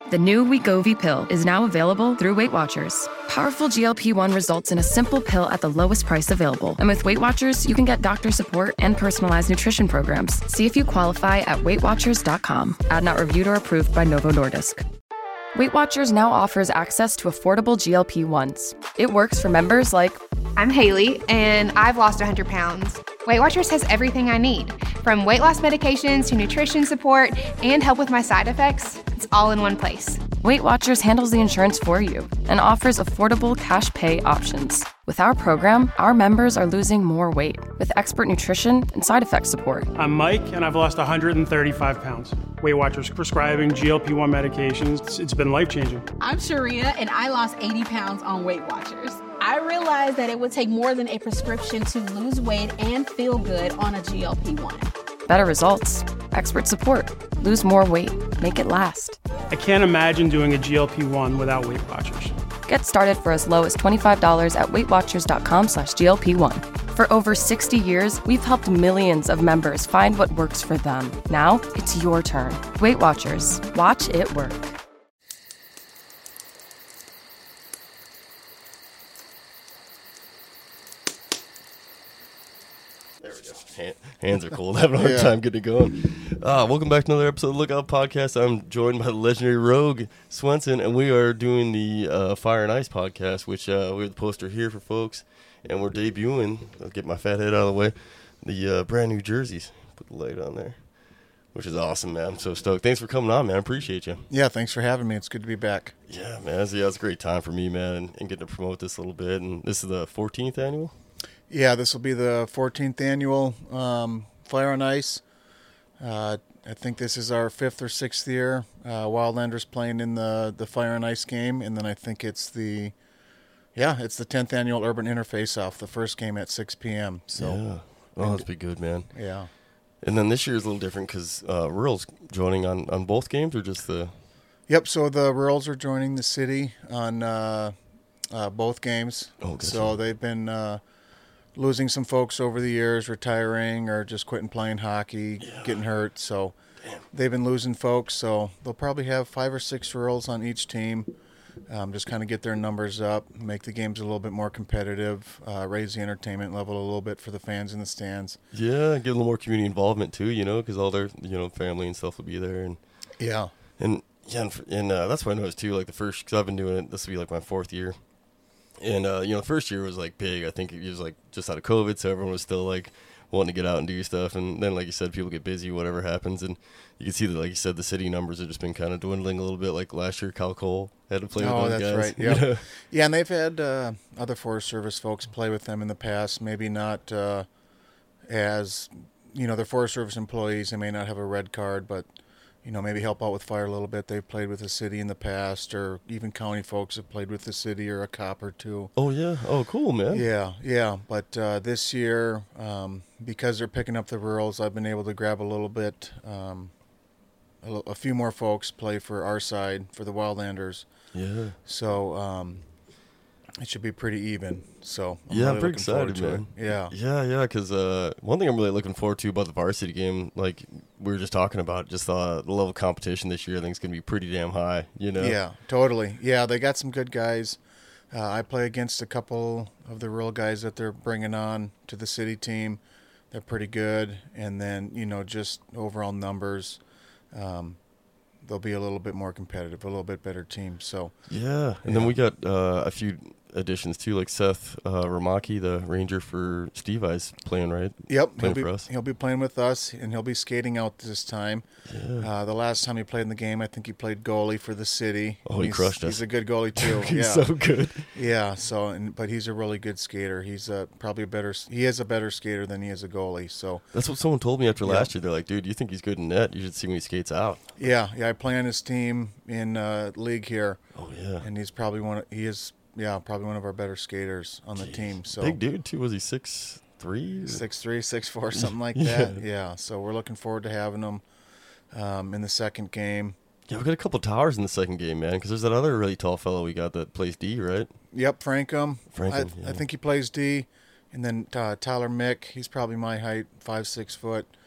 The new Wegovy pill is now available through Weight Watchers. Powerful GLP-1 results in a simple pill at the lowest price available. And with Weight Watchers, you can get doctor support and personalized nutrition programs. See if you qualify at WeightWatchers.com. Ad not reviewed or approved by Novo Nordisk. Weight Watchers now offers access to affordable GLP-1s. It works for members like... I'm Haley, and I've lost 100 pounds. Weight Watchers has everything I need, from weight loss medications to nutrition support and help with my side effects. It's all in one place. Weight Watchers handles the insurance for you and offers affordable cash pay options. With our program, our members are losing more weight with expert nutrition and side effect support. I'm Mike, and I've lost 135 pounds. Weight Watchers prescribing GLP-1 medications. It's been life-changing. I'm Sharia, and I lost 80 pounds on Weight Watchers. I realized that it would take more than a prescription to lose weight and feel good on a GLP-1. Better results, expert support, lose more weight, make it last. I can't imagine doing a GLP-1 without Weight Watchers. Get started for as low as $25 at WeightWatchers.com/GLP-1. For over 60 years, we've helped millions of members find what works for them. Now, it's your turn. Weight Watchers. Watch it work. There we go. Hands are cold. Having a hard time getting it going. Welcome back to another episode of Lookout Podcast. I'm joined by the legendary Rogue Swenson, and we are doing the Fire and Ice podcast, which we have the poster here for folks, and we're debuting. I'll get my fat head out of the way. The brand new jerseys. Put the light on there, which is awesome, man. I'm so stoked. Thanks for coming on, man. I appreciate you. Yeah, thanks for having me. It's good to be back. Yeah, man. It's a great time for me, man, and getting to promote this a little bit. And this is the 14th annual? Yeah, this will be the 14th annual Fire and Ice. I think this is our 5th or 6th year. Wildlanders playing in the Fire and Ice game, and then I think it's the 10th annual Urban Interface Off, the first game at 6 p.m. So, yeah. Oh, that's be good, man. Yeah. And then this year is a little different because Rural's joining on both games, or just the... Yep, so the Rurals are joining the city on both games. Oh, gotcha. So they've been... losing some folks over the years, retiring or just quitting playing hockey, getting hurt. So they've been losing folks. So they'll probably have 5 or 6 Rurals on each team. Just kind of get their numbers up, make the games a little bit more competitive, raise the entertainment level a little bit for the fans in the stands. Yeah, get a little more community involvement too, because all their, family and stuff will be there. And that's what I noticed too, like the first, because I've been doing it, this will be like my 4th year. And, the first year was, like, big. I think it was, like, just out of COVID, so everyone was still, like, wanting to get out and do stuff. And then, like you said, people get busy, whatever happens. And you can see that, like you said, the city numbers have just been kind of dwindling a little bit. Like, last year, Cal Cole had to play with those guys. Oh, that's right, yeah. Yeah, and they've had other Forest Service folks play with them in the past. Maybe not as, they're Forest Service employees. They may not have a red card, but... maybe help out with fire a little bit. They've played with the city in the past, or even county folks have played with the city, or a cop or two. Oh, yeah. Oh, cool, man. Yeah. But this year, because they're picking up the Rurals, I've been able to grab a little bit, a few more folks play for our side, for the Wildlanders. Yeah. So it should be pretty even. So I'm really pretty excited, man. Yeah, because one thing I'm really looking forward to about the varsity game, like we were just talking about, just the level of competition this year, I think is going to be pretty damn high. Yeah, totally. Yeah, they got some good guys. I play against a couple of the real guys that they're bringing on to the city team. They're pretty good, and then just overall numbers. They'll be a little bit more competitive, a little bit better team. So and then we got a few additions too, like Seth Ramaki, the ranger for Steve Eyes, playing, right? Yep, for us. He'll be playing with us, and he'll be skating out this time. Yeah. The last time he played in the game, I think he played goalie for the city. Oh, he crushed us. He's a good goalie too. He's so good. Yeah. So, but he's a really good skater. He's probably he is a better skater than he is a goalie. So that's what someone told me after last year. They're like, dude, you think he's good in net? You should see when he skates out. Yeah. I play on his team in league here. Oh yeah. And he's probably probably one of our better skaters on the team. So big dude too. Was he 6'3"? 6'3", 6'4", something like that. Yeah. So we're looking forward to having him in the second game. Yeah, we got a couple towers in the second game, man. Because there's that other really tall fellow we got that plays D, right? Yep, Frankum. I think he plays D. And then Tyler Mick. He's probably my height, 5'6" foot.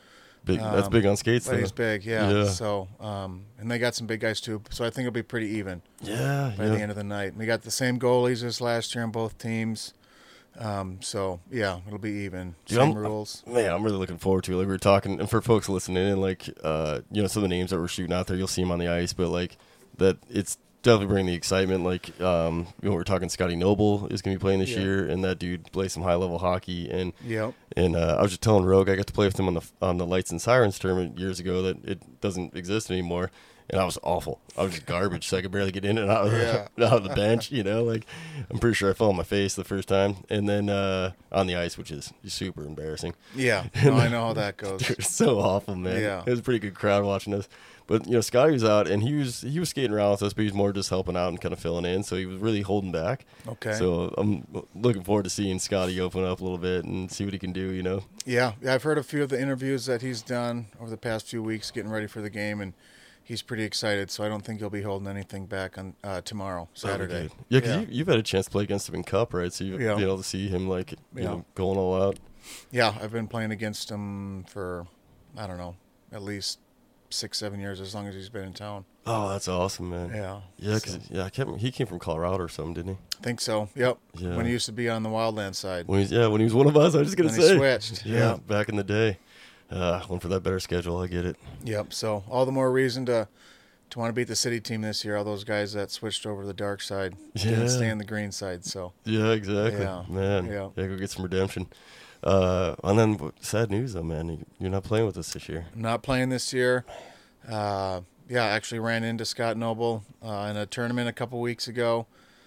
Big. That's big on skates. But though. he's big, yeah. So, and they got some big guys too. So I think it'll be pretty even. Yeah. By the end of the night, we got the same goalies as last year on both teams. So yeah, it'll be even. Same rules. Man, I'm really looking forward to it. Like we were talking, and for folks listening in, like you know, some of the names that we're shooting out there, you'll see them on the ice, but like that, it's definitely bringing the excitement. Like you know, we're talking Scotty Noble is going to be playing this year, and that dude plays some high level hockey. And and I was just telling Rogue, I got to play with him on the Lights and Sirens tournament years ago that it doesn't exist anymore. And I was awful. I was just garbage, so I could barely get in and out of the bench, you know. Like, I'm pretty sure I fell on my face the first time. And then on the ice, which is super embarrassing. Yeah, no, I know how that goes. Dude, it's so awful, man. Yeah. It was a pretty good crowd watching us. But, you know, Scotty was out, and he was skating around with us, but he was more just helping out and kind of filling in. So he was really holding back. Okay. So I'm looking forward to seeing Scotty open up a little bit and see what he can do, you know. Yeah, I've heard a few of the interviews that he's done over the past few weeks getting ready for the game, and he's pretty excited, so I don't think he'll be holding anything back on tomorrow, Saturday. Yeah, because you've had a chance to play against him in Cup, right? So you've been able to see him, like, you know, going all out. Yeah, I've been playing against him for, I don't know, at least 6-7 years, as long as he's been in town. Oh, that's awesome, man. Yeah. Yeah, because he came from Colorado or something, didn't he? I think so, yep. Yeah. When he used to be on the Wildland side. When he was one of us, I was just going to say. He switched. Yeah, back in the day. Went for that better schedule, I get it. Yep, so all the more reason to want to beat the city team this year, all those guys that switched over to the dark side didn't stay on the green side. So yeah, exactly. Yeah. Man, Yeah. Go get some redemption. And then sad news, though, man. You're not playing with us this year. I'm not playing this year. I actually ran into Scott Noble in a tournament a couple weeks ago.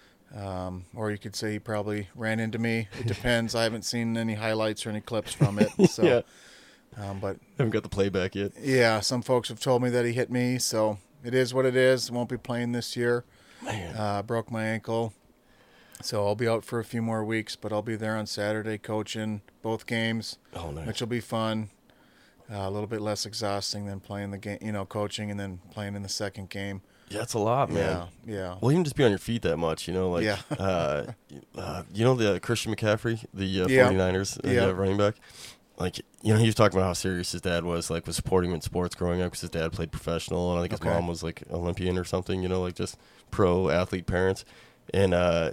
Or you could say he probably ran into me. It depends. I haven't seen any highlights or any clips from it. So, Yeah. But Haven't got the playback yet. yeah, some folks have told me that he hit me. So it is what it is. Won't be playing this year. Man. Broke my ankle. So I'll be out for a few more weeks, but I'll be there on Saturday coaching both games, Oh, nice. which will be fun. A little bit less exhausting than playing the game, coaching and then playing in the second game. Yeah, it's a lot, man. Yeah. Well, even just be on your feet that much, you know, like, Yeah. you know, the Christian McCaffrey, the Yeah. 49ers running back, like, you know, he was talking about how serious his dad was supporting him in sports growing up because his dad played professional, and I think his mom was like Olympian or something, you know, like just pro athlete parents. And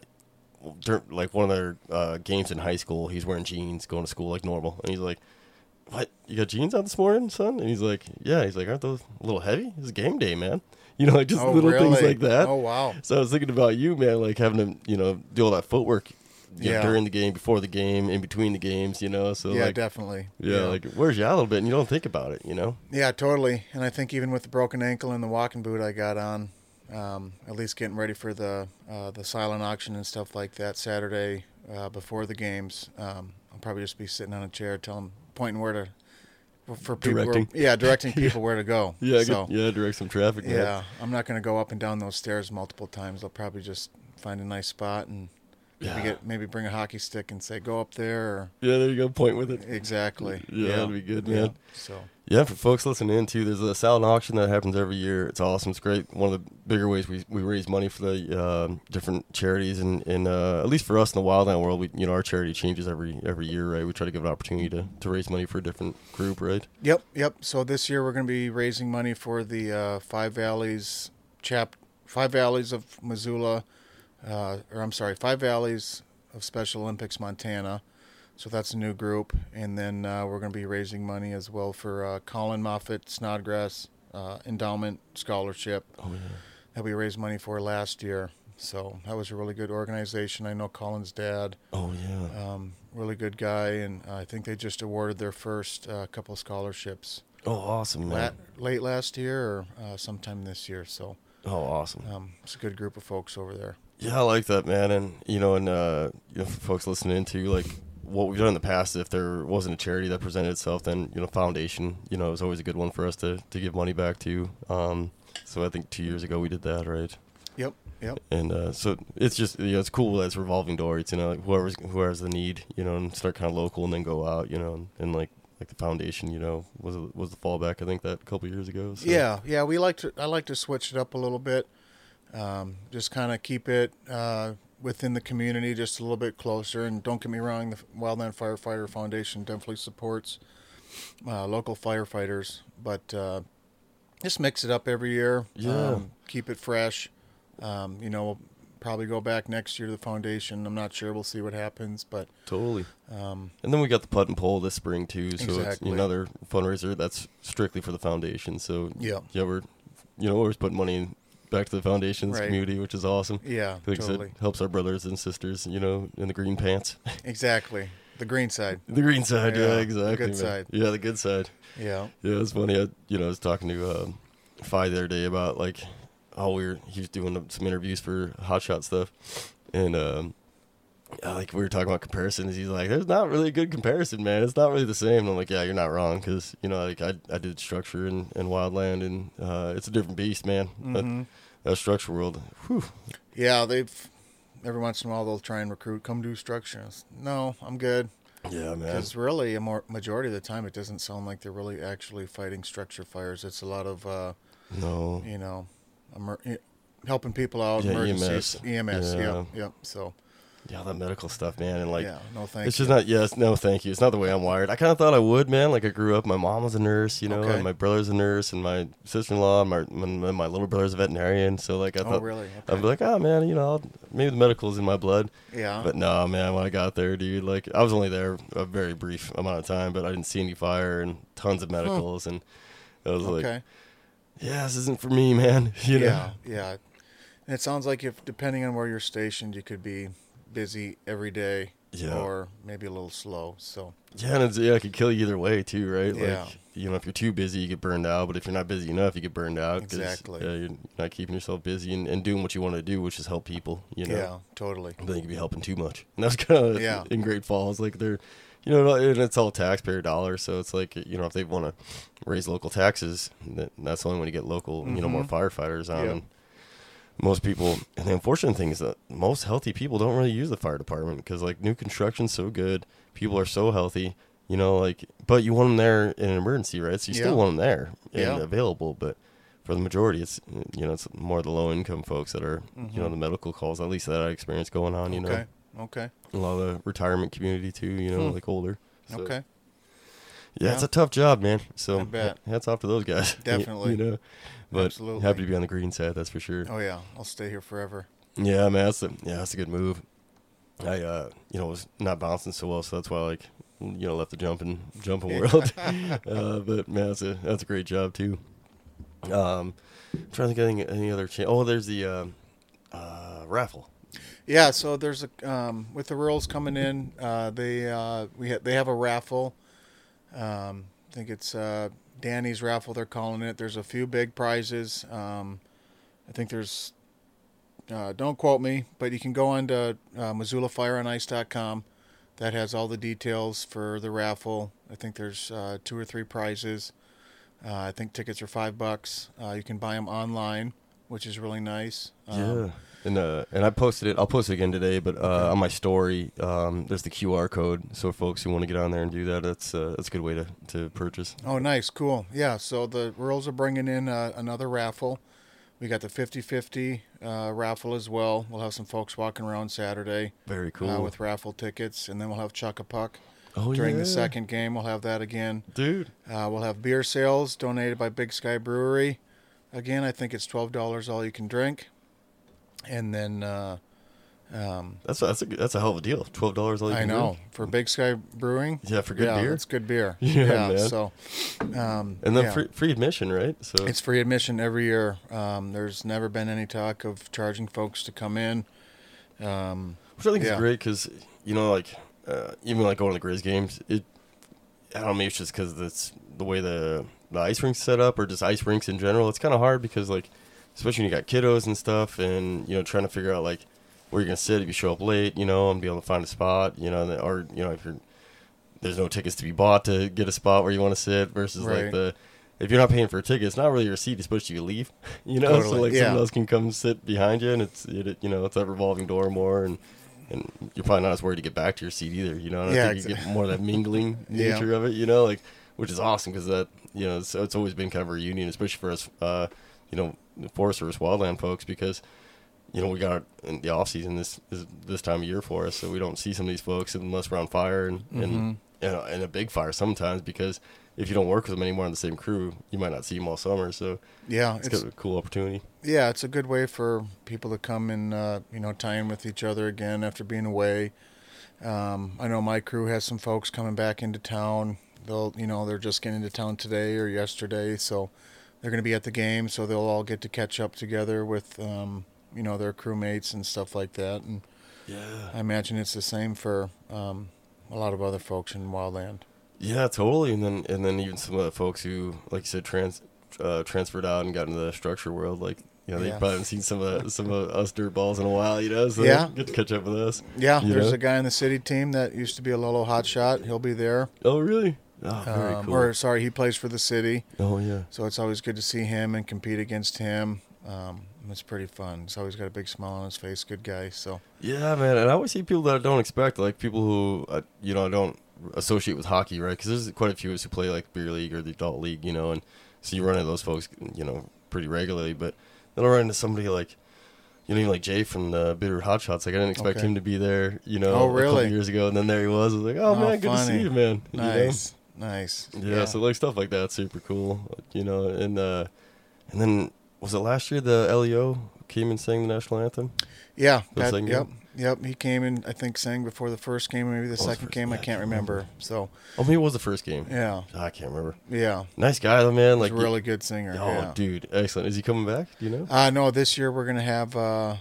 like one of their games in high school, he's wearing jeans, going to school like normal, and he's like, "What? You got jeans on this morning, son?" And he's like, "Yeah." He's like, "Aren't those a little heavy? It's game day, man." You know, like just little things like that. Oh, wow. So I was thinking about you, man, like having to, you know, do all that footwork you know, Yeah. during the game, before the game, in between the games, you know. So Yeah, like, definitely. yeah, like it wears you out a little bit, and you don't think about it, you know. Yeah, totally. And I think even with the broken ankle and the walking boot I got on, at least getting ready for the silent auction and stuff like that Saturday before the games, I'll probably just be sitting on a chair, pointing where to, for people. Directing. Directing people where to go. Yeah, So, direct some traffic. Man. yeah, I'm not going to go up and down those stairs multiple times. I'll probably just find a nice spot and maybe bring a hockey stick and say, go up there. Or, Yeah, there you go. Point with it. exactly. Yeah, that'd be good, man. Yeah. So. Yeah, for folks listening in too, there's a silent auction that happens every year. It's awesome. It's great. One of the bigger ways we raise money for the different charities, and at least for us in the wildland world, our charity changes every year, right? We try to give an opportunity to raise money for a different group, right? Yep. So this year we're going to be raising money for the Five Valleys of Missoula, Five Valleys of Special Olympics Montana. So that's a new group, and then we're going to be raising money as well for Colin Moffett Snodgrass Endowment Scholarship that we raised money for last year. So that was a really good organization. I know Colin's dad. Oh yeah. Really good guy, and I think they just awarded their first couple scholarships. Oh, awesome, man. Late last year or sometime this year. So Oh, awesome. it's a good group of folks over there. Yeah, I like that, man. And for folks listening in too, like, what we've done in the past, if there wasn't a charity that presented itself, then foundation, it was always a good one for us to give money back to. So I think 2 years ago we did that, right? Yep. And so it's just it's cool that it's revolving door. It's like who has the need, and start kind of local and then go out, and like the foundation, was the fallback. I think that a couple years ago. So. Yeah. I like to switch it up a little bit. Just kind of keep it within the community just a little bit closer. And don't get me wrong, the Wildland Firefighter Foundation definitely supports local firefighters, but just mix it up every year. Yeah. Keep it fresh. We'll probably go back next year to the foundation. I'm not sure. We'll see what happens, but Totally. And then we got the putt and pull this spring too, so it's Exactly. another fundraiser that's strictly for the foundation. So Yeah. we're always putting money back to the foundation's Right. community, which is awesome. yeah, Like I totally. said, helps our brothers and sisters, in the green pants. Exactly. The green side. The green side, yeah, Yeah, the exactly. good man. side. Yeah, the good side. Yeah. Yeah, it's funny. I was talking to Fi the other day about he was doing some interviews for Hot Shot stuff, and we were talking about comparisons. He's like, "There's not really a good comparison, man. It's not really the same." And I'm like, "Yeah, you're not wrong, because I did structure in wildland, and it's a different beast, man. That structure world, whew. Yeah, every once in a while they'll try and recruit, come do structure. No, I'm good. Yeah, man. Because really, majority of the time, it doesn't sound like they're really actually fighting structure fires. It's a lot of, No, helping people out, Yeah, emergencies, EMS. Yeah. Yep. So, yeah, that medical stuff, man, and yeah, no thank it's you. just not. Yes, no, thank you. It's not the way I'm wired. I kind of thought I would, man. Like I grew up, my mom was a nurse, Okay. and my brother's a nurse, and my sister-in-law, my little brother's a veterinarian. So I thought, really? I'd be like, oh man, maybe the medical's in my blood. Yeah. But no, man, when I got there, dude, I was only there a very brief amount of time, but I didn't see any fire and tons of medicals, and I was like, Okay. yeah, this isn't for me, man. Yeah. And it sounds like depending on where you're stationed, you could be busy every day, Yeah. or maybe a little slow. So, Yeah, and it could kill you either way too, right? Yeah. If you're too busy, you get burned out. But if you're not busy enough, you get burned out. 'Cause, Exactly. you're not keeping yourself busy and doing what you want to do, which is help people. yeah, totally. But then you could be helping too much. And that's kind of Yeah. in Great Falls. Like they're, and it's all taxpayer dollars. So it's like, if they want to raise local taxes, that's the only way to get local, more firefighters on. Yep. And most people, and the unfortunate thing is that most healthy people don't really use the fire department because new construction's so good. People are so healthy, but you want them there in an emergency, right? So you still Yeah. want them there and Yeah. available. But for the majority, it's, it's more the low income folks that are, the medical calls, at least that I experienced going on, Okay. a lot of the retirement community too, older. So, Okay. Yeah, it's a tough job, man. So I bet. hats off to those guys. Definitely. But Absolutely. happy to be on the green side, that's for sure. Oh yeah, I'll stay here forever. Yeah, man, that's a good move. I was not bouncing so well, so that's why I left the jumping world. But man, that's a great job too. I'm trying to think of any other there's the raffle. Yeah, so there's with the rules coming in, they have a raffle. I think it's Danny's raffle they're calling it. There's a few big prizes. I think there's don't quote me, but you can go on to MissoulaFireandIce.com. That has all the details for the raffle. I think there's 2 or 3 prizes. I think tickets are $5. You can buy them online, which is really nice. Yeah. And I posted it. I'll post it again today. But on my story, there's the QR code. So folks who want to get on there and do that, that's a good way to purchase. Oh, nice, cool. Yeah, so the Rules are bringing in another raffle. We got the 50-50 raffle as well. We'll have some folks walking around Saturday. Very cool. With raffle tickets, and then we'll have Chuck-a-Puck. Oh, During yeah. the second game, we'll have that again. Dude. We'll have beer sales donated by Big Sky Brewery. Again, I think it's $12 all you can drink. And then That's a hell of a deal. $12 all you I can know drink. for Big Sky Brewing. Yeah, for good beer. It's good beer. Yeah, man. So, And then yeah. free admission, right? So It's free admission every year. There's never been any talk of charging folks to come in. which I think is yeah. great because even going to the Grizz games, I don't know, maybe it's just because it's the way the ice rink's set up, or just ice rinks in general. It's kind of hard because especially when you got kiddos and stuff, and trying to figure out where you're gonna sit if you show up late, and be able to find a spot, or if there's no tickets to be bought to get a spot where you want to sit versus Right. if you're not paying for a ticket, it's not really your seat. It's supposed to leave, so Totally, yeah. someone else can come sit behind you, and it's that revolving door more, and you're probably not as worried to get back to your seat either, and I Yeah, think you get more of that mingling Yeah. nature of it, which is awesome because that, it's always been kind of a reunion, especially for us, the Forest Service wildland folks, because we got in the off season this time of year for us, so we don't see some of these folks unless we're on fire and in a big fire sometimes, because if you don't work with them anymore on the same crew, you might not see them all summer. So Yeah, it's kind of a cool opportunity. Yeah, it's a good way for people to come and tie in with each other again after being away. I know my crew has some folks coming back into town. They're just getting into town today or yesterday, so they're going to be at the game. So they'll all get to catch up together with their crewmates and stuff like that. And Yeah, I imagine it's the same for a lot of other folks in Wildland. yeah, totally. And then even some of the folks who, like you said, transferred out and got into the structure world, like. They probably haven't seen some of us dirt balls in a while, so Yeah. they get to catch up with us. Yeah, there's a guy in the city team that used to be a Lolo hotshot. He'll be there. Oh, really? Oh, very cool. He plays for the city. Oh, yeah. So it's always good to see him and compete against him. It's pretty fun. He's always got a big smile on his face. Good guy. So Yeah, man. And I always see people that I don't expect, like people who, I don't associate with hockey, right? Because there's quite a few of us who play like beer league or the adult league, and so you run into those folks, pretty regularly. But then I'll run into somebody like, even like Jay from the Bitter Hot Shots. Like I didn't expect him to be there, Oh, really? a couple years ago, and then there he was. I was like, oh man, good to see you, man. Nice. Yeah, so like stuff like that's super cool, and then was it last year the LEO came and sang the national anthem? Yeah. Yep. He came and I think sang before the first game, maybe the second game. I can't remember. So. Oh, maybe it was the first game. Yeah. I can't remember. Yeah. Nice guy though, man. He's a really good singer. Oh, yeah. dude, excellent. Is he coming back? Do you know? No, this year we're gonna have.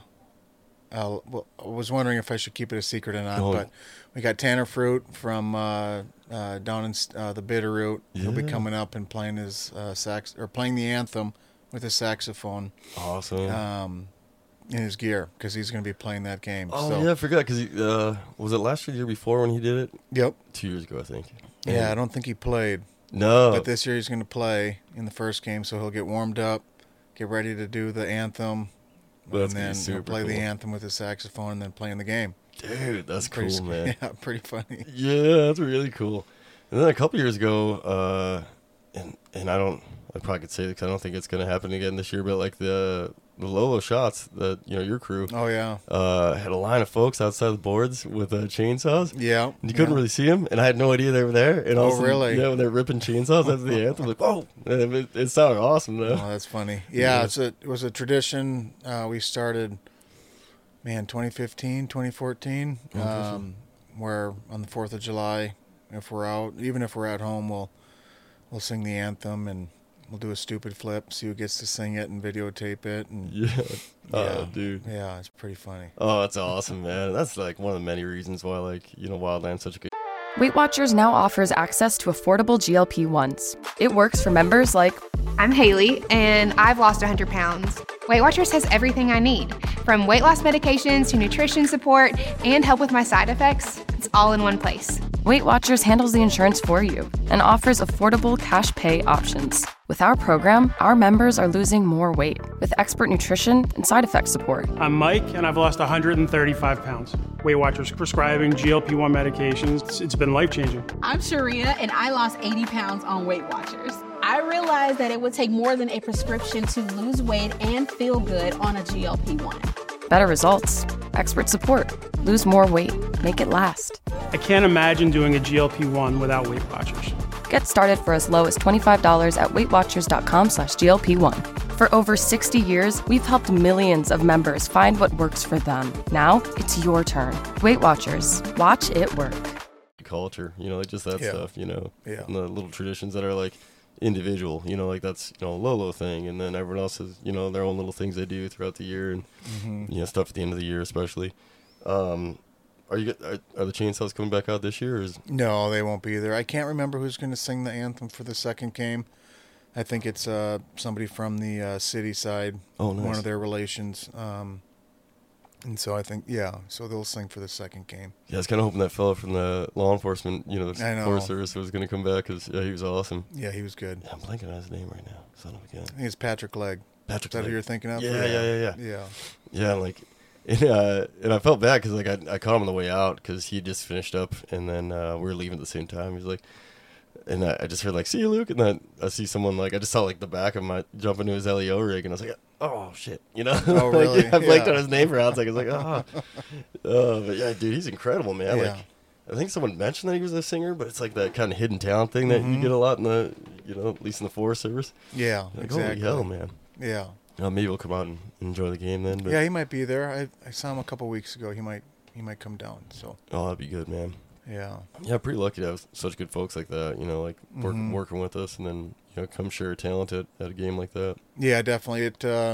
I was wondering if I should keep it a secret or not, but we got Tanner Fruit from down in the Bitterroot. Yeah. He'll be coming up and playing his playing the anthem with his saxophone. Awesome. In his gear, because he's going to be playing that game. Oh, yeah, I forgot, because was it last year, the year before when he did it? Yep. 2 years ago, I think. Yeah, I don't think he played. No. But this year he's going to play in the first game, so he'll get warmed up, get ready to do the anthem, and then he'll play the anthem with his saxophone and then play in the game. Dude, that's cool, man. Yeah, pretty funny. Yeah, that's really cool. And then a couple years ago, and I probably could say it because I don't think it's going to happen again this year, but like the Lolo Shots, your crew. Oh, yeah. Had a line of folks outside the boards with chainsaws. Yeah. And you couldn't really see them, and I had no idea they were there. And really? Yeah, when they're ripping chainsaws after the anthem, like, whoa! And it sounded awesome, though. Oh, that's funny. Yeah, it was a tradition we started, 2015, 2014, where on the 4th of July, if we're out, even if we're at home, we'll sing the anthem and we'll do a stupid flip, see who gets to sing it and videotape it. And Oh, dude. Yeah, it's pretty funny. Oh, that's awesome, man. That's like one of the many reasons why, Wildland's such a good. Weight Watchers now offers access to affordable GLP-1s. It works for members like... I'm Haley, and I've lost 100 pounds. Weight Watchers has everything I need, from weight loss medications to nutrition support and help with my side effects. It's all in one place. Weight Watchers handles the insurance for you and offers affordable cash pay options. With our program, our members are losing more weight with expert nutrition and side effect support. I'm Mike, and I've lost 135 pounds. Weight Watchers prescribing GLP-1 medications. It's been life-changing. I'm Sharia, and I lost 80 pounds on Weight Watchers. I realized that it would take more than a prescription to lose weight and feel good on a GLP-1. Better results, expert support, lose more weight, make it last. I can't imagine doing a GLP-1 without Weight Watchers. Get started for as low as $25 at WeightWatchers.com/GLP1. For over 60 years, we've helped millions of members find what works for them. Now, it's your turn. Weight Watchers. Watch it work. Culture, just that stuff, Yeah. And the little traditions that are like individual, that's, a Lolo thing. And then everyone else has, their own little things they do throughout the year and, stuff at the end of the year, especially. Are the Chainsaws coming back out this year? No, they won't be there. I can't remember who's going to sing the anthem for the second game. I think it's somebody from the city side. Oh, nice. One of their relations. And so I think, so they'll sing for the second game. Yeah, I was kind of hoping that fella from the law enforcement, the I know. Forest Service was going to come back because he was awesome. Yeah, he was good. Yeah, I'm blanking on his name right now. Son of a gun. I think it's Patrick Legg. Patrick Is that Legg. who you're thinking of? Yeah. Yeah. Yeah, and I felt bad because I caught him on the way out because he just finished up, and then we were leaving at the same time. He's like, and I just heard see you, Luke, and then I see someone I just saw the back of my jump into his LEO rig, and I was like, oh shit, Oh, really? I blanked on his name for a second. I was like, but yeah, dude, he's incredible, man. Yeah. I think someone mentioned that he was a singer, but it's like that kind of hidden talent thing that you get a lot in the, at least in the Forest Service. Yeah, Like, exactly. holy hell, man. Yeah. Maybe we'll come out and enjoy the game then. But, Yeah, he might be there. I saw him a couple weeks ago. He might come down. So. Oh, that'd be good, man. Yeah. Yeah, pretty lucky to have such good folks like that, working with us and then, come share talent at a game like that. Yeah, definitely.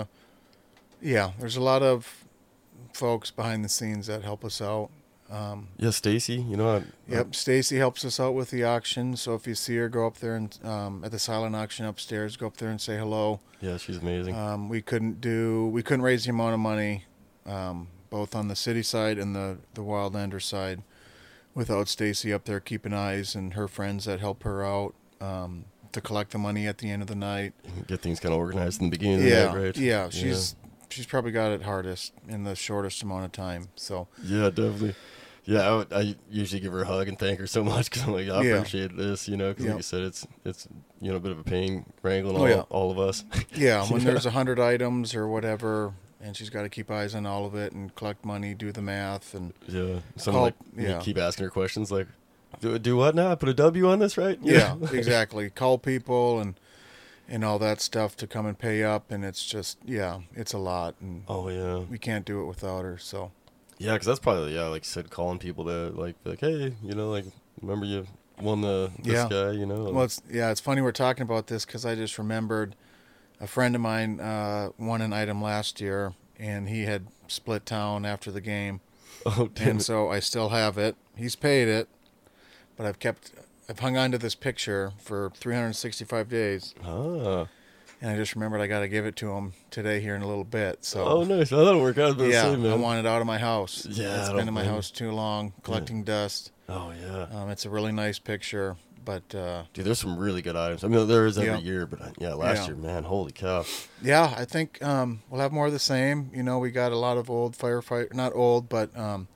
There's a lot of folks behind the scenes that help us out. Yeah, Stacy, Yep, Stacy helps us out with the auction. So if you see her, go up there and at the silent auction upstairs, go up there and say hello. Yeah, she's amazing. We couldn't raise the amount of money, both on the city side and the Wildlander side, without Stacy up there keeping eyes and her friends that help her out to collect the money at the end of the night. Get things kind of organized in the beginning of the night, right? Yeah, she's probably got it hardest in the shortest amount of time. So yeah, definitely. Yeah, I usually give her a hug and thank her so much because I'm like, I appreciate this, because like you said, it's a bit of a pain wrangling all of us. Yeah, when there's 100 items or whatever, and she's got to keep eyes on all of it and collect money, do the math, and you keep asking her questions like, do what now? I put a W on this, right? Yeah, exactly. Call people and all that stuff to come and pay up, and it's just it's a lot, and we can't do it without her. So. Yeah, because that's probably, like you said, calling people to, like, hey, remember you won this guy, Well, it's funny we're talking about this because I just remembered a friend of mine won an item last year, and he had split town after the game. Oh, damn. And so I still have it. He's paid it, but I've hung on to this picture for 365 days. Ah. And I just remembered I got to give it to him today here in a little bit. So. Oh, nice. Well, that'll work out. Yeah, man. I want it out of my house. Yeah, it's been in my house too long, collecting dust. Oh, yeah. It's a really nice picture, but... Dude, there's some really good items. I mean, there is every year, but last year, man, holy cow. Yeah, I think we'll have more of the same. We got a lot of old firefighters, not old, but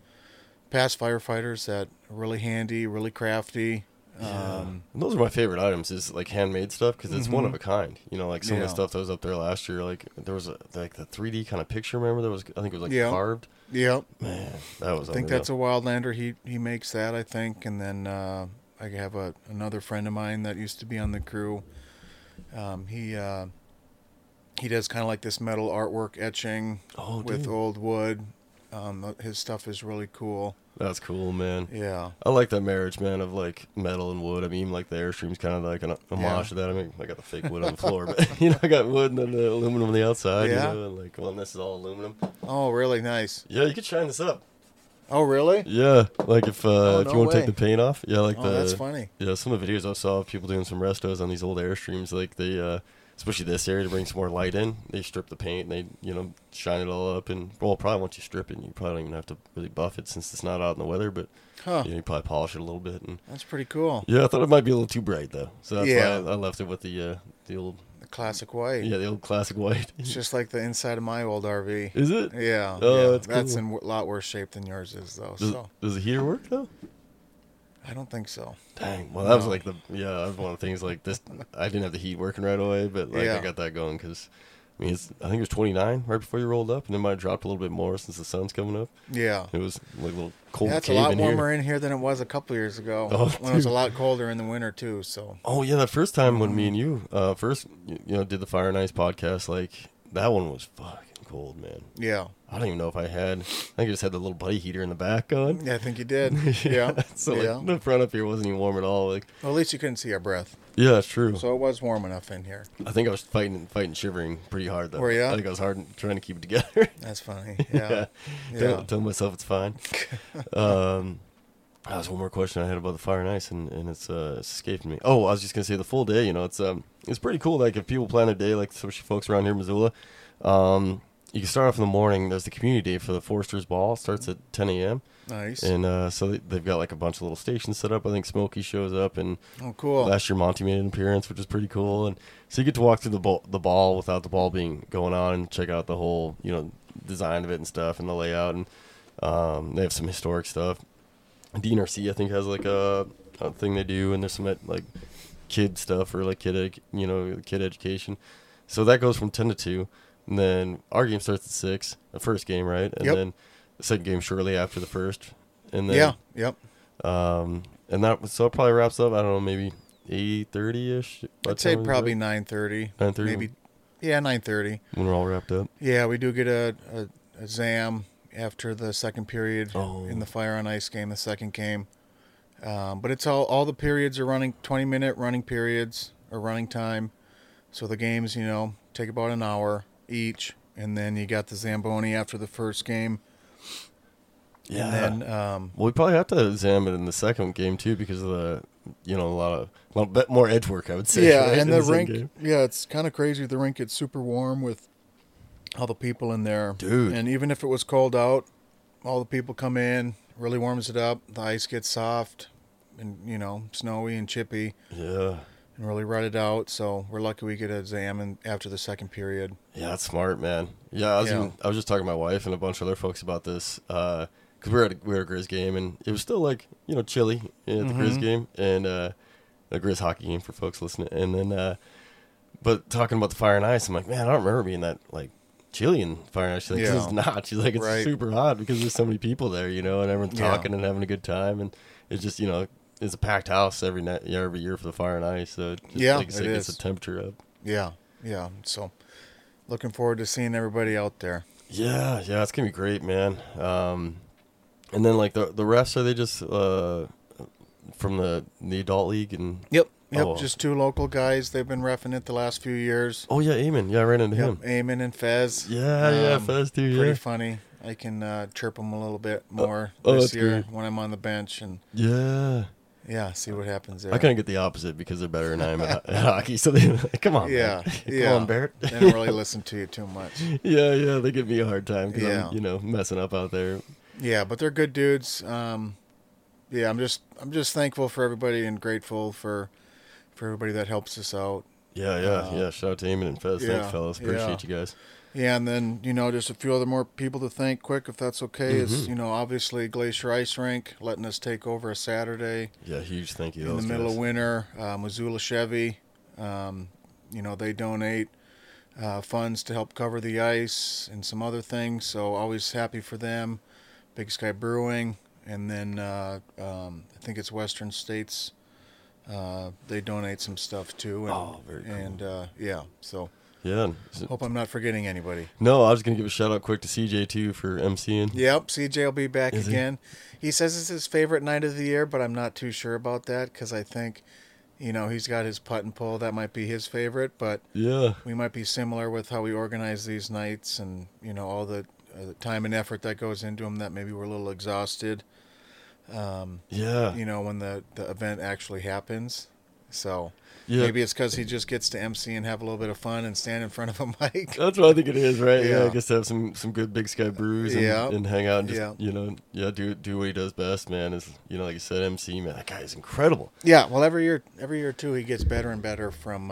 past firefighters that are really handy, really crafty. And those are my favorite items, is like handmade stuff, because it's one of a kind. Like some of the stuff that was up there last year, like there was like the 3D kind of picture. Remember, I think it was like carved. Yep. Man, that was. I think that's a Wildlander. He makes that, I think, and then I have another friend of mine that used to be on the crew. He does kind of like this metal artwork etching with old wood. His stuff is really cool. That's cool, man. Yeah. I like that marriage, man, of like metal and wood. I mean, like the Airstream's kind of like an homage to that. I mean, I got the fake wood on the floor, but I got wood and then the aluminum on the outside. Yeah. And like, this is all aluminum. Oh, really nice. Yeah, you could shine this up. Oh, really? Yeah, like if you want to take the paint off. Yeah, like that's funny. Yeah, some of the videos I saw of people doing some restos on these old Airstreams, like they, especially this area to bring some more light in, they strip the paint and they, shine it all up. And probably once you strip it, you probably don't even have to really buff it since it's not out in the weather. But you probably polish it a little bit. And that's pretty cool. Yeah, I thought it might be a little too bright though, so that's why I left it with the old. Classic white. Yeah, the old classic white. It's just like the inside of my old RV. Is it? Yeah. Oh, that's cool. in a lot worse shape than yours is, though. Does the heater work though? I don't think so. Dang. Well, that was like that was one of the things like this. I didn't have the heat working right away, but like I got that going because. I mean, I think it was 29 right before you rolled up, and then might have dropped a little bit more since the sun's coming up. Yeah. It was like a little cold cave in here. It's a lot warmer in here than it was a couple years ago. When it was a lot colder in the winter, too. So. Oh, yeah, that first time when me and you first did the Fire and Ice podcast, like, that one was fucking cold, man. Yeah. I don't even know if I think I just had the little buddy heater in the back going. Yeah, I think you did. Yeah. So like, the front up here wasn't even warm at all. Like, well, at least you couldn't see our breath. Yeah, that's true. So it was warm enough in here. I think I was fighting, shivering pretty hard though. Were you? I think I was trying to keep it together. That's funny. Yeah. Tell myself it's fine. That was one more question I had about the Fire and Ice, and it's escaped me. Oh, I was just gonna say the full day. It's pretty cool. Like if people plan a day, like especially folks around here in Missoula, you can start off in the morning. There's the community day for the Foresters Ball. It starts at 10 a.m. Nice. And so they've got like a bunch of little stations set up. I think Smokey shows up, and cool. Last year Monty made an appearance, which is pretty cool. And so you get to walk through the ball without the ball being going on, and check out the whole design of it and stuff, and the layout. And they have some historic stuff. DNRC I think has like a thing they do, and there's some like kid stuff or like kid education. So that goes from 10 to 2. And then our game starts at 6, the first game, right? And then the second game shortly after the first. And then, yep. And so it probably wraps up, I don't know, maybe 8:30-ish? I'd say probably 9:30. 9:30? Maybe, yeah, 9:30. When we're all wrapped up? Yeah, we do get a ZAM after the second period in the Fire on Ice game, the second game. But it's all the periods are running 20-minute running periods or running time. So the games, take about an hour each. And then you got the Zamboni after the first game. Yeah. And then, well, we probably have to Zam it in the second game, too, because of the, a little bit more edge work, I would say. Yeah, right, and the same rink, game. it's kind of crazy. The rink gets super warm with all the people in there. Dude. And even if it was cold out, all the people come in, really warms it up. The ice gets soft and, snowy and chippy. Yeah. And really rutted out. So we're lucky we get a Zam after the second period. Yeah, that's smart, man. Yeah, I was just talking to my wife and a bunch of other folks about this. Because we were at a Grizz game, and it was still, chilly at the Grizz game. And a Grizz hockey game for folks listening. And then, but talking about the Fire and Ice, I'm like, man, I don't remember being that, chilly in Fire and Ice. She's like, it's not. She's like, it's super hot because there's so many people there, and everyone's talking and having a good time. And it's just, it's a packed house every year for the Fire and Ice. So, it gets the temperature up. Yeah, yeah. So, looking forward to seeing everybody out there. Yeah, it's going to be great, man. And then, the refs, are they just from the adult league? And Yep, just two local guys. They've been reffing it the last few years. Oh, yeah, Eamon. Yeah, I ran into him. Eamon and Fez. Yeah, Fez too, yeah. Pretty funny. I can chirp them a little bit more this year when I'm on the bench. And see what happens there. I kind of get the opposite because they're better than I am at hockey. So they come on, man. Come on, Barrett. They don't really listen to you too much. Yeah, they give me a hard time because I'm, messing up out there. Yeah, but they're good dudes. I'm just thankful for everybody and grateful for everybody that helps us out. Yeah. Shout out to Eamon and Fez. Thanks, fellas. Appreciate you guys. Yeah, and then, just a few other more people to thank quick, if that's okay. Is, obviously Glacier Ice Rink letting us take over a Saturday. Yeah, huge thank you. In the middle of winter. Missoula Chevy, they donate funds to help cover the ice and some other things. So always happy for them. Big Sky Brewing, and then I think it's Western States. They donate some stuff too. And, very cool. And so. Yeah. Hope I'm not forgetting anybody. No, I was going to give a shout out quick to CJ too for MCing. Yep, CJ will be back again. He says it's his favorite night of the year, but I'm not too sure about that because I think, he's got his putt and pull. That might be his favorite, but we might be similar with how we organize these nights and, all the time and effort that goes into them that maybe we're a little exhausted. When the event actually happens. So maybe it's because he just gets to MC and have a little bit of fun and stand in front of a mic. That's what I think it is, right? Yeah, I guess to have some good Big Sky brews and hang out and just do what he does best, man. Is like you said, MC, man, that guy is incredible. Yeah, well, every year too, he gets better and better from.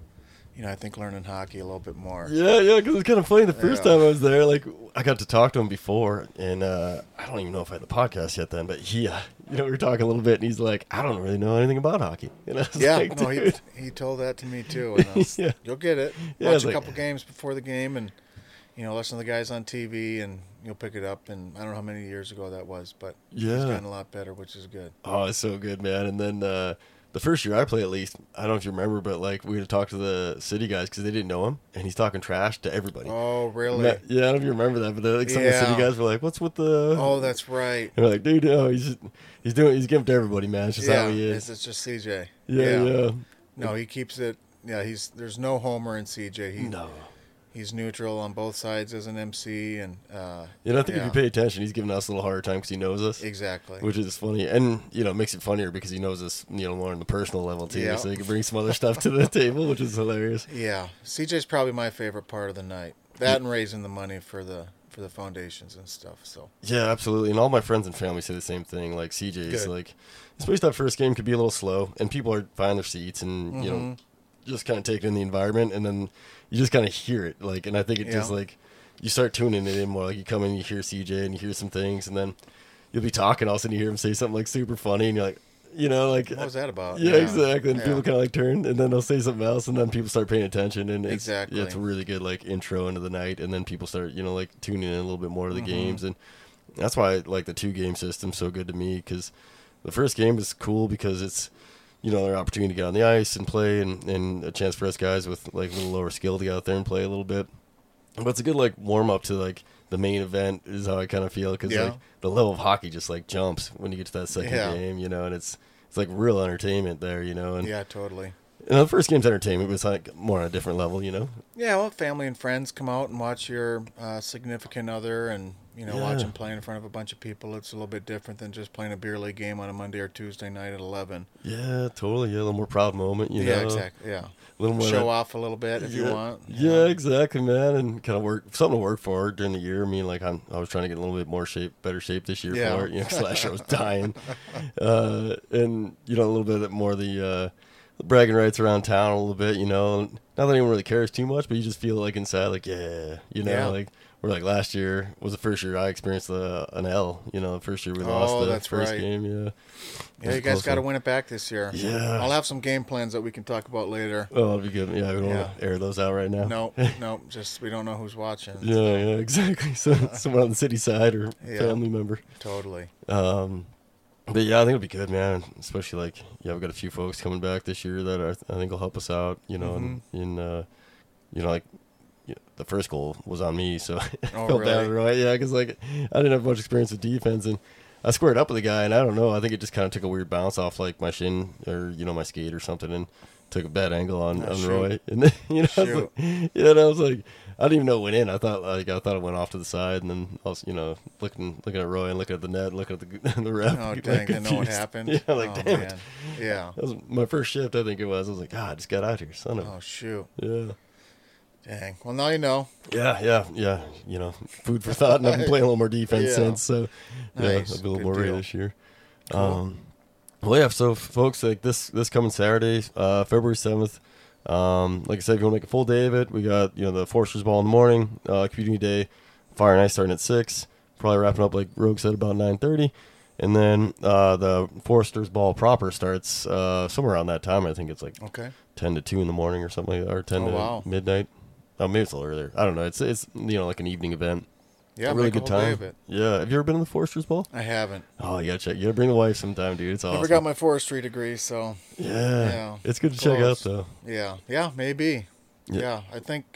I think learning hockey a little bit more. Yeah, because it's kind of funny. The first time I was there, I got to talk to him before, and I don't even know if I had the podcast yet then, but we were talking a little bit, and he's like, I don't really know anything about hockey. And I was he told that to me too. And I was, you'll get it. Watch a couple games before the game, and listen to the guys on TV, and you'll pick it up. And I don't know how many years ago that was, but he's gotten a lot better, which is good. Oh, it's so good, man. And then the first year I played, at least, I don't know if you remember, but we had to talk to the city guys because they didn't know him, and he's talking trash to everybody. Oh, really? I don't know if you remember that, but some of the city guys were like, "What's with the?" Oh, that's right. And we're like, "Dude, no, he's giving to everybody, man. It's just how he is." It's just CJ. Yeah. No, he keeps it. Yeah, there's no homer in CJ. He's neutral on both sides as an MC, and I think if you pay attention, he's giving us a little harder time because he knows us. Exactly. Which is funny, and makes it funnier because he knows us, more on the personal level too. Yeah. So he can bring some other stuff to the table, which is hilarious. Yeah, CJ's probably my favorite part of the night. That and raising the money for the foundations and stuff. So. Yeah, absolutely, and all my friends and family say the same thing. Like CJ's especially that first game could be a little slow, and people are finding their seats, and just kind of taking in the environment, and then you just kind of hear it, and I think it just you start tuning it in more. You come in, you hear CJ, and you hear some things, and then you'll be talking, all of a sudden you hear him say something super funny, and you're like, what was that about? Yeah, exactly. And people kind of turn, and then they'll say something else, and then people start paying attention, and it's a really good intro into the night, and then people start tuning in a little bit more to the games, and that's why the 2-game system's so good to me because the first game is cool because it's, an opportunity to get on the ice and play, and a chance for us guys with like a little lower skill to get out there and play a little bit. But it's a good like warm up to like the main event is how I kind of feel, because like the level of hockey just like jumps when you get to that second game, and it's like real entertainment there, and yeah, totally. And the first game's entertainment was like more on a different level, Yeah, well, family and friends come out and watch your significant other, and watch them play in front of a bunch of people. It's a little bit different than just playing a beer league game on a Monday or Tuesday night at 11. Yeah, totally. Yeah, a little more proud moment, Yeah, exactly. Yeah, a little more show off a little bit if you want. Yeah, exactly, man, and kind of something to work for during the year. I mean, like I was trying to get a little bit more better shape this year for it, because last year I was dying, and a little bit more the bragging rights around town a little bit, not that anyone really cares too much, but you just feel like inside, like, like, we're like last year was the first year I experienced an L, the first year we lost the first game. Yeah, you guys got to win it back this year. Yeah. I'll have some game plans that we can talk about later. Oh, that'd be good. Yeah, we don't want to air those out right now. No, just we don't know who's watching. Yeah, exactly. So someone on the city side or family member. Totally. But yeah, I think it'll be good, man. Especially like, we've got a few folks coming back this year that I think will help us out. Like the first goal was on me, so I felt bad, right? Yeah, because like I didn't have much experience with defense, and I squared up with the guy, and I don't know, I think it just kind of took a weird bounce off like my shin or my skate or something, and took a bad angle on Roy, and then I was like, I didn't even know it went in. I thought it went off to the side, and then I was looking at Roy and looking at the net, looking at the ref. Oh dang! Didn't know what happened. Yeah, like damn it. Yeah, that was my first shift. I think it was. I was like, I just got out here, son of. Oh shoot. Yeah. Dang. Well, now you know. Yeah. Food for thought, and I've been playing a little more defense since. So nice. I'll be a little more ready this year. Cool. Well, yeah. So, folks, like this coming Saturday, February 7th. Like I said, if you want to make a full day of it, we got the Foresters Ball in the morning, community day, Fire and Ice starting at 6, probably wrapping up like Rogue said about 9:30, and then the Foresters Ball proper starts somewhere around that time. I think it's like 10 to 2 in the morning or something like that, or 10 to midnight. Oh, maybe it's a little earlier. I don't know. It's like an evening event. Yeah, a really good time. Yeah, have you ever been to the Foresters Ball? I haven't. Oh, you gotta check. You gotta bring the wife sometime, dude. It's awesome. Never got my forestry degree, so yeah. It's good to check out, though. Yeah, maybe. Yeah, I think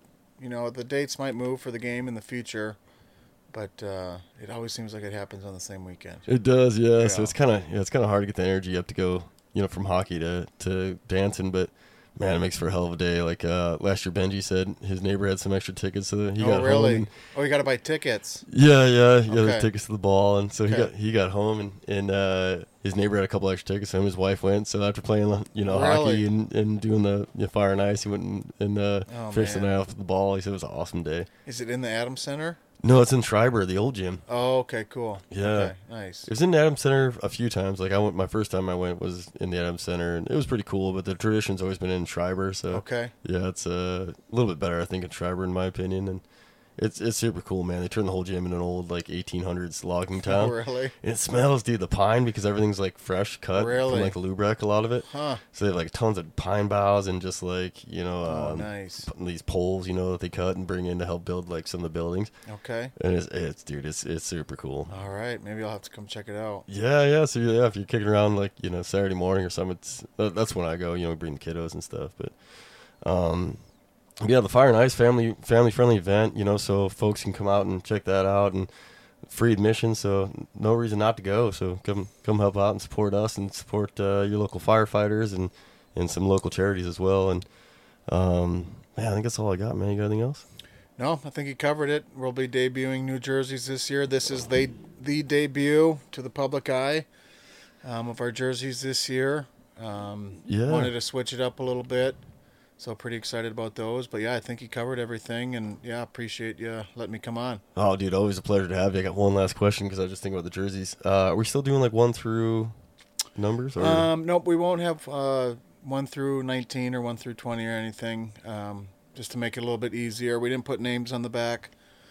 the dates might move for the game in the future, but it always seems like it happens on the same weekend. It does, yeah. So it's kind of hard to get the energy up to go, from hockey to dancing, but. Man, it makes for a hell of a day. Like last year, Benji said his neighbor had some extra tickets, so that he got home. You got to buy tickets. Yeah. He got tickets to the ball, and so he got home, and his neighbor had a couple extra tickets, and his wife went. So after playing, hockey and doing the Fire and Ice, he went and finished the night off with the ball. He said it was an awesome day. Is it in the Adams Center? No, it's in Schreiber, the old gym. Oh, okay, cool. Yeah. Okay, nice. It was in the Adams Center a few times. Like my first time I went was in the Adams Center, and it was pretty cool, but the tradition's always been in Schreiber, so yeah, it's a little bit better, I think, in Schreiber, in my opinion, and it's super cool, man. They turned the whole gym into an old, like, 1800s logging town. Oh, really? And it smells, dude, the pine, because everything's, like, fresh cut from, like, Lubrecht, a lot of it. Huh. So they have, like, tons of pine boughs and just, like, nice. These poles, that they cut and bring in to help build, like, some of the buildings. Okay. And it's super cool. All right. Maybe I'll have to come check it out. Yeah. So, if you're kicking around, like, Saturday morning or something, that's when I go, bring the kiddos and stuff. But, yeah, the Fire and Ice family-friendly event, so folks can come out and check that out, and free admission, so no reason not to go. So come help out and support us and support your local firefighters and some local charities as well. And, man, I think that's all I got, man. You got anything else? No, I think you covered it. We'll be debuting new jerseys this year. This is the debut to the public eye of our jerseys this year. Wanted to switch it up a little bit. So pretty excited about those. But, yeah, I think you covered everything. And, yeah, appreciate you letting me come on. Oh, dude, always a pleasure to have you. I got one last question because I was just thinking about the jerseys. Are we still doing, like, 1 through numbers? Or? Nope, we won't have 1 through 19 or 1 through 20 or anything, just to make it a little bit easier. We didn't put names on the back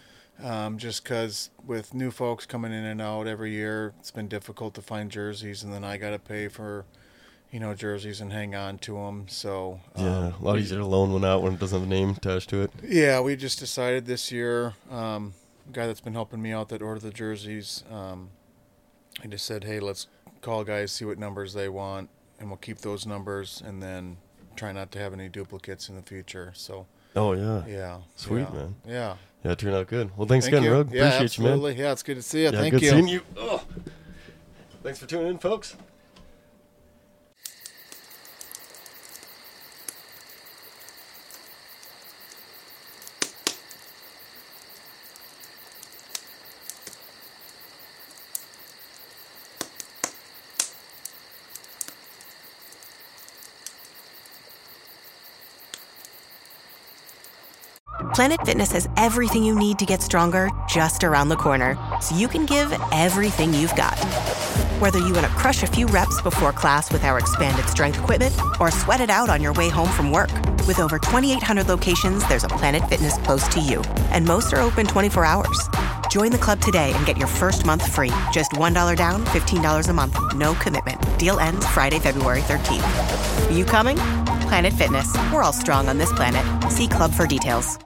just because with new folks coming in and out every year, it's been difficult to find jerseys. And then I got to pay for jerseys and hang on to them. So a lot easier to loan one out when it doesn't have a name attached to it. Yeah, we just decided this year, the guy that's been helping me out that ordered the jerseys, I just said, hey, let's call guys, see what numbers they want, and we'll keep those numbers, and then try not to have any duplicates in the future. So. Oh yeah. Yeah. Sweet, yeah, man. Yeah. Yeah, it turned out good. Well, thanks Thank again, you. Rogue. Yeah, Appreciate absolutely. you, man. Yeah, it's good to see you. Yeah, Thank good you. seeing you. Oh. Thanks for tuning in, folks. Planet Fitness has everything you need to get stronger just around the corner, so you can give everything you've got. Whether you want to crush a few reps before class with our expanded strength equipment or sweat it out on your way home from work. With over 2,800 locations, there's a Planet Fitness close to you, and most are open 24 hours. Join the club today and get your first month free. Just $1 down, $15 a month. No commitment. Deal ends Friday, February 13th. You coming? Planet Fitness. We're all strong on this planet. See club for details.